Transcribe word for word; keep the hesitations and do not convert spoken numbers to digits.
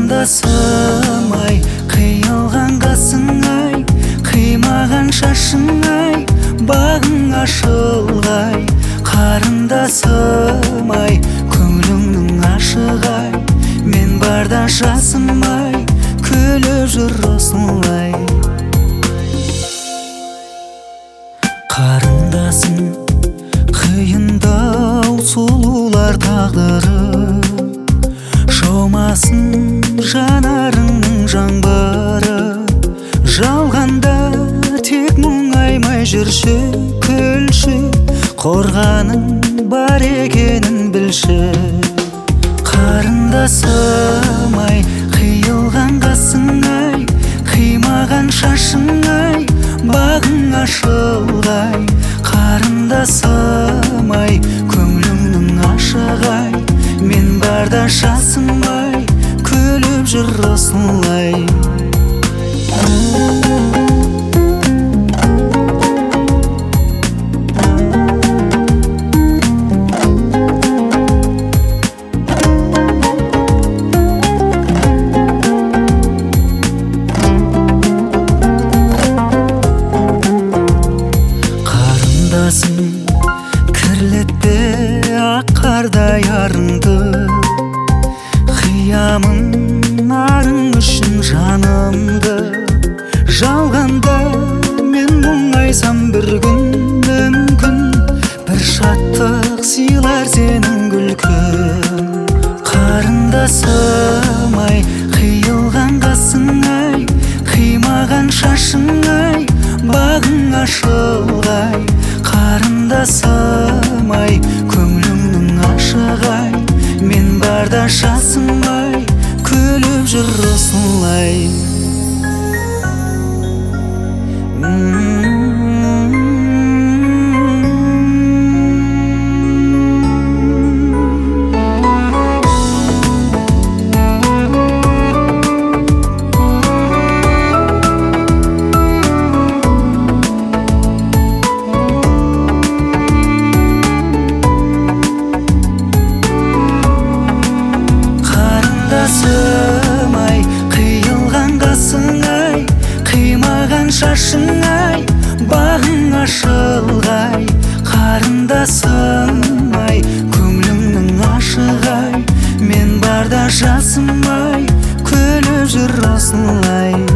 Қарындасым ай, қиылған қасың ай, қимаған шашың ай, бағың ашылғай. Қарындасым ай, көңіліңнің ашық ай, мен барда жасым ай, күліп жүр осылай. Қарындасым, қиындау сұлулар тағдыры, жаумасын жанарыңның жаңбыры. Жалғанда тек мұңаймай жүрші, күлші, қорғаның бар екенін білші. Қарындасым ай, қиылған қасың ай, қимаған шашың ай, бағың ашылғай. Қарындасым ай, көңіліңнің ашық ай, мен барда жасым ай, күліп жүр осылай. Қарындасым, кірлетпе ақ қардай арыңды, қиямын арың үшін жанымды. Жалғанда мен мұңайсам бір күн, мүмкін бір шаттық сыйлар сенің күлкің. Қарындасым ай, қиылған қасың ай, қимаған шашың ай, бағың ашылғай. Қарындасым ай, көңіліңнің ашық ай, мен барда жасым ай, күліп жүр осылай. Қарындасым ай, қиылған қасың ай, қимаған шашың ай, бағың ашылғай. Қарындасым ай, көңіліңнің ашық ай, мен барда жасым ай, күліп жүр осылай.